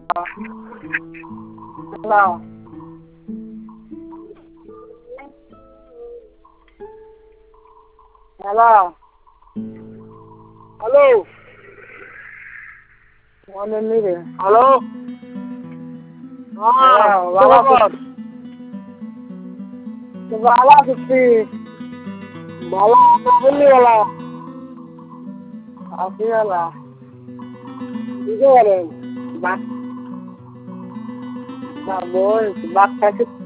Hello hello hello মনে নেই রে। হ্যালো হ্যাঁ বাবা ভালো আছিস ভালো বললি ভালো আছি ভালো বুঝতে পারেন ভাত বই ভাত খাইছি